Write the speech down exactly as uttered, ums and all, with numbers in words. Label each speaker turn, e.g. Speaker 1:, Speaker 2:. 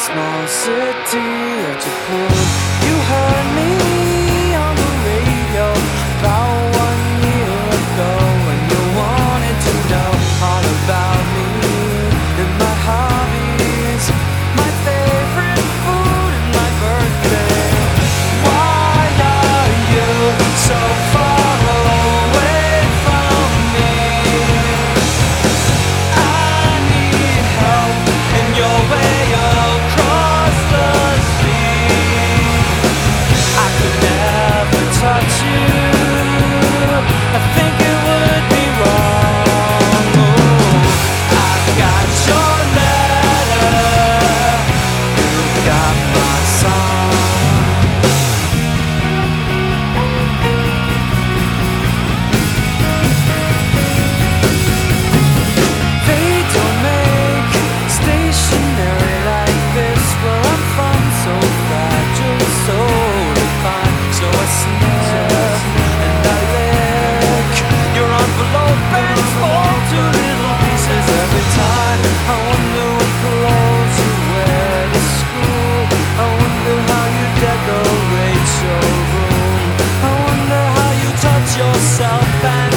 Speaker 1: small city of Japan. You heard me on the radio about one year ago, and you wanted to know all about me and my hobbies, my favorite food and my birthday. Why are you so far away from me? I need help in your way across the sea. I could never touch you. I think it would be wrong. Oh, I got your letter. You got my song. They don't make stationery like this where I'm from, so fragile, so refined. So I sniff and I lick your envelope and fall to little pieces every time. I wonder what clothes you wear to school. I wonder how you decorate your room. I wonder how you touch yourself and